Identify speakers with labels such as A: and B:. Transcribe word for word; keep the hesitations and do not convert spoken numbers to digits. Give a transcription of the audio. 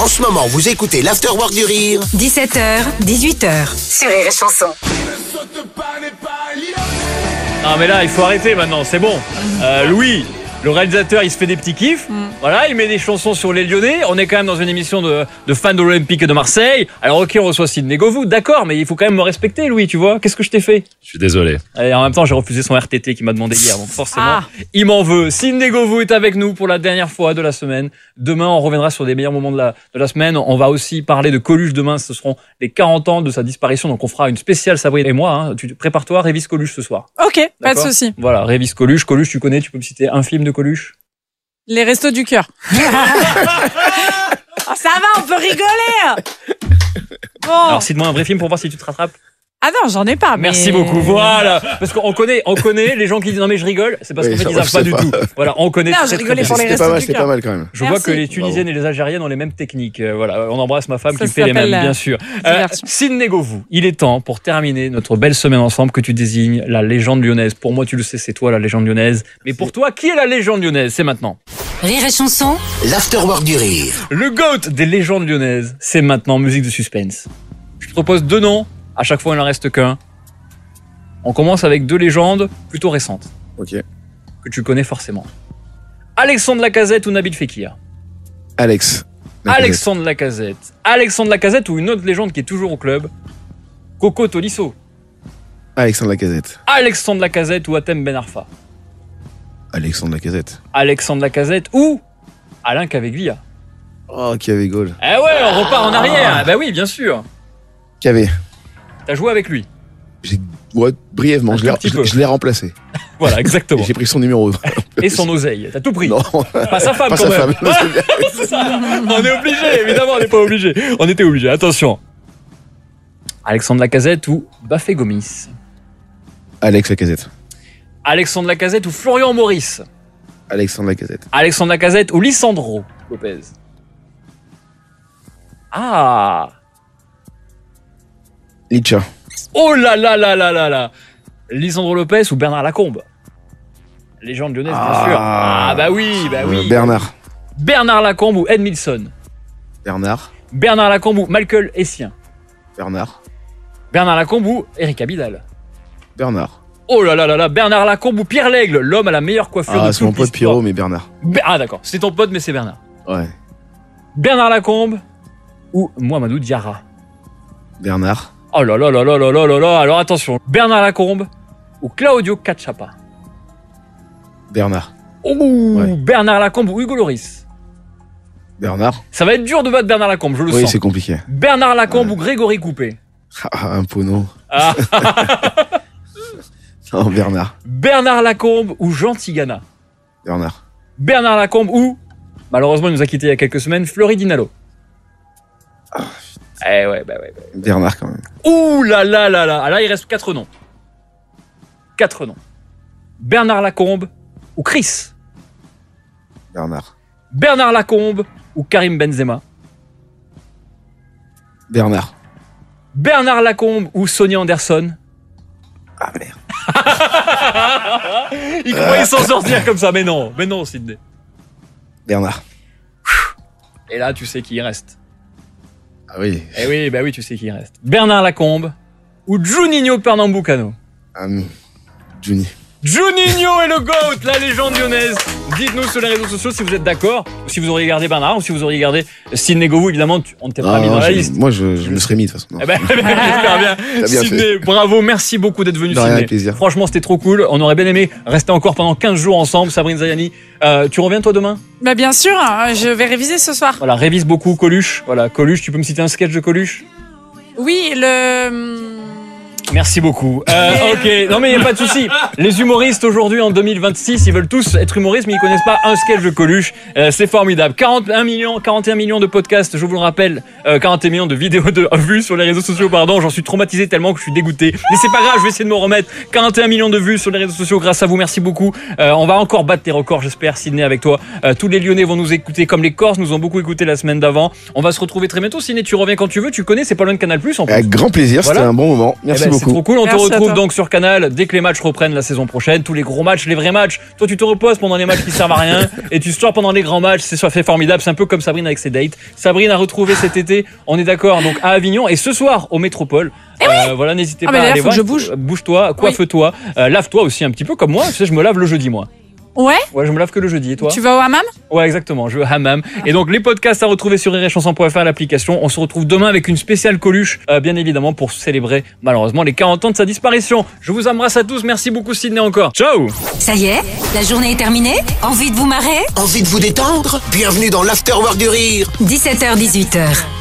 A: En ce moment, vous écoutez l'Afterwork du Rire.
B: dix-sept heures, dix-huit heures. Sur Rire et Chanson.
C: Non mais là, il faut arrêter maintenant, c'est bon. Euh, Louis, le réalisateur, il se fait des petits kiffs. Mm. Voilà, il met des chansons sur les Lyonnais. On est quand même dans une émission de, de fans de l'Olympique de Marseille. Alors ok, on reçoit Sidney Govou, d'accord, mais il faut quand même me respecter, Louis, tu vois. Qu'est-ce que je t'ai fait ?
D: Je suis désolé.
C: Et en même temps, j'ai refusé son R T T qu'il m'a demandé hier, donc forcément,
B: ah.
C: il m'en veut. Sidney Govou est avec nous pour la dernière fois de la semaine. Demain, on reviendra sur des meilleurs moments de la, de la semaine. On va aussi parler de Coluche demain. Ce seront les quarante ans de sa disparition, donc on fera une spéciale Sabrina et moi. Hein. Tu prépare-toi, Révis Coluche ce soir.
E: Ok,
C: d'accord ?
E: pas de souci.
C: Voilà, Révis Coluche. Coluche, tu connais, tu peux me citer un film de Coluche ?
E: Les restos du cœur. Oh, ça va, on peut rigoler. Bon.
C: Alors, cite-moi un vrai film pour voir si tu te rattrapes.
E: Ah non, j'en ai pas. Mais...
C: Merci beaucoup. Voilà, parce qu'on connaît, on connaît les gens qui disent non mais je rigole, c'est parce
F: oui,
C: qu'en fait ils
F: ça,
C: savent pas du
F: pas.
C: tout. Voilà, on connaît.
E: Non,
C: très,
E: j'ai rigolé
C: très
E: pour les
F: C'était
E: restos
F: pas mal,
E: du
F: c'était
E: cœur.
F: pas mal quand même.
C: Je
E: Merci.
C: vois que les Tunisiennes et les Algériennes ont les mêmes techniques. Euh, voilà, on embrasse ma femme
E: Ça
C: qui fait les mêmes,
E: s'appelle
C: bien sûr.
E: Euh,
C: Sidney Govou, il est temps pour terminer notre belle semaine ensemble que tu désignes la légende lyonnaise. Pour moi, tu le sais, c'est toi la légende lyonnaise. Mais pour toi, qui est la légende lyonnaise ? C'est maintenant.
B: Rire et Chanson.
A: L'Afterwork du Rire.
C: Le GOAT des légendes lyonnaises, c'est maintenant musique de suspense. Je te propose deux noms. À chaque fois, il n'en reste qu'un. On commence avec deux légendes plutôt récentes.
F: Ok.
C: Que tu connais forcément. Alexandre Lacazette ou Nabil Fekir ?
F: Alex.
C: Alexandre Lacazette. Alexandre Lacazette ou une autre légende qui est toujours au club ? Coco Tolisso.
F: Alexandre Lacazette.
C: Alexandre Lacazette ou Hatem Ben Arfa ?
F: Alexandre Lacazette.
C: Alexandre Lacazette ou Alain Caveglia.
F: Oh, qui avait goal.
C: Eh ouais, on repart en arrière. Bah oui, bien sûr.
F: Qui avait.
C: T'as joué avec lui.
F: J'ai... Ouais, brièvement,
C: Un
F: je l'ai,
C: tout petit
F: je,
C: peu.
F: je l'ai remplacé.
C: Voilà, exactement.
F: J'ai pris son numéro.
C: Et son oseille. T'as tout pris.
F: Non.
C: Pas sa femme
F: Pas
C: quand
F: sa
C: même.
F: femme. Non, c'est bien.
C: C'est ça. On est obligé, évidemment, on n'est pas obligé. On était obligé. Attention. Alexandre Lacazette ou Bafé Gomis.
F: Alex Lacazette.
C: Alexandre Lacazette ou Florian Maurice.
F: Alexandre Lacazette.
C: Alexandre Lacazette ou Lisandro Lopez. Ah.
F: Licha.
C: Oh là là là là là là. Lisandro Lopez ou Bernard Lacombe. Légende lyonnaise, bien
F: Ah.
C: sûr. Ah bah oui, bah oui.
F: Euh, Bernard.
C: Bernard Lacombe ou Edmilson.
F: Bernard.
C: Bernard Lacombe ou Michael Essien.
F: Bernard.
C: Bernard Lacombe ou Eric Abidal.
F: Bernard.
C: Oh là là là là, Bernard Lacombe ou Pierre Lègle, l'homme à la meilleure coiffure
F: Ah,
C: de
F: c'est mon
C: toute
F: pote
C: l'histoire.
F: Pierrot, mais Bernard.
C: Be- ah d'accord, c'est ton pote mais c'est Bernard.
F: Ouais.
C: Bernard Lacombe ou Mohamedou Diarra.
F: Bernard.
C: Oh là là là là là là là là, alors attention. Bernard Lacombe ou Claudio Cachapa.
F: Bernard.
C: Ouh,
F: Ouais.
C: Bernard Lacombe ou Hugo Loris.
F: Bernard.
C: Ça va être dur de battre Bernard Lacombe, je le
F: Oui,
C: sens.
F: c'est compliqué.
C: Bernard Lacombe ou Grégory Coupé.
F: Ah, un pono.
C: Ah.
F: Non, Bernard.
C: Bernard Lacombe ou Jean Tigana.
F: Bernard.
C: Bernard Lacombe ou, malheureusement il nous a quittés il y a quelques semaines, Fleury Dinalo. Eh ouais, bah ouais, bah ouais.
F: Bernard, quand même.
C: Ouh là là là là. Ah, là, il reste quatre noms. Quatre noms. Bernard Lacombe ou Chris.
F: Bernard.
C: Bernard Lacombe ou Karim Benzema.
F: Bernard.
C: Bernard Lacombe ou Sonny Anderson.
F: Ah, merde.
C: Il croyait s'en sortir comme ça, mais non, mais non, Sidney.
F: Bernard.
C: Et là, tu sais qui il reste.
F: Ah oui.
C: Eh oui, bah oui, tu sais qui il reste. Bernard Lacombe ou Juninho Pernambucano.
F: Um, Juni.
C: Juninho est le GOAT, la légende lyonnaise. Dites-nous sur les réseaux sociaux si vous êtes d'accord, ou si vous auriez gardé Bernard, ou si vous auriez gardé Sidney Govou. Évidemment, tu- on ne t'est pas
F: Ah,
C: mis
F: non,
C: dans la
F: je-
C: liste.
F: Moi, je, je me serais mis, de toute façon. Non.
C: Eh ben, j'espère bien.
F: T'as bien
C: Sidney, bravo, merci beaucoup d'être venu,
F: De rien,
C: Sidney.
F: avec plaisir.
C: Franchement, c'était trop cool. On aurait bien aimé rester encore pendant quinze jours ensemble. Sabrine Zayani, euh, tu reviens toi demain?
E: Bah bien sûr, hein, je vais réviser ce soir.
C: Voilà, révise beaucoup Coluche. Voilà, Coluche, tu peux me citer un sketch de Coluche?
E: Oui, le...
C: Merci beaucoup. Euh, ok, non mais il n'y a pas de souci. Les humoristes aujourd'hui en deux mille vingt-six, ils veulent tous être humoristes, mais ils connaissent pas un sketch de Coluche. Euh, c'est formidable. quarante et un millions, quarante et un millions de podcasts, je vous le rappelle. Euh, quarante et un millions de vidéos de vues sur les réseaux sociaux, pardon. J'en suis traumatisé tellement que je suis dégoûté. Mais c'est pas grave, je vais essayer de me remettre. quarante et un millions de vues sur les réseaux sociaux grâce à vous. Merci beaucoup. Euh, on va encore battre tes records, j'espère, Sidney, avec toi. Euh, tous les Lyonnais vont nous écouter comme les Corses nous ont beaucoup écouté la semaine d'avant. On va se retrouver très bientôt. Sidney, tu reviens quand tu veux. Tu connais, c'est pas loin de Canal plus en plus.
F: Avec grand plaisir,
C: Voilà.
F: c'était un bon moment. Merci
C: Eh ben,
F: beaucoup.
C: C'est trop cool. On
E: Merci
C: te
E: à
C: retrouve
E: toi.
C: donc sur Canal dès que les matchs reprennent la saison prochaine. Tous les gros matchs, les vrais matchs. Toi, tu te reposes pendant les matchs qui servent à rien et tu sors pendant les grands matchs. C'est ça fait formidable. C'est un peu comme Sabrine avec ses dates. Sabrine a retrouvé cet été, on est d'accord, donc à Avignon et ce soir au Métropole. Euh, voilà, n'hésitez
E: Ah,
C: pas
E: mais
C: à
E: là,
C: aller
E: faut que
C: voir.
E: je bouge.
C: Bouge-toi, coiffe-toi, euh, lave-toi aussi un petit peu comme moi. Tu sais, je me lave le jeudi, moi.
E: Ouais.
C: Ouais, je me lave que le jeudi. Et toi?
E: Tu vas au hammam?
C: Ouais, exactement. Je veux hammam. Et donc, les podcasts à retrouver sur rire et chanson point f r, l'application. On se retrouve demain avec une spéciale Coluche, euh, bien évidemment, pour célébrer, malheureusement, les quarante ans de sa disparition. Je vous embrasse à tous. Merci beaucoup, Sydney, encore. Ciao!
B: Ça y est, la journée est terminée? Envie de vous marrer?
A: Envie de vous détendre? Bienvenue dans l'Afterwork du Rire.
B: dix-sept heures dix-huit heures.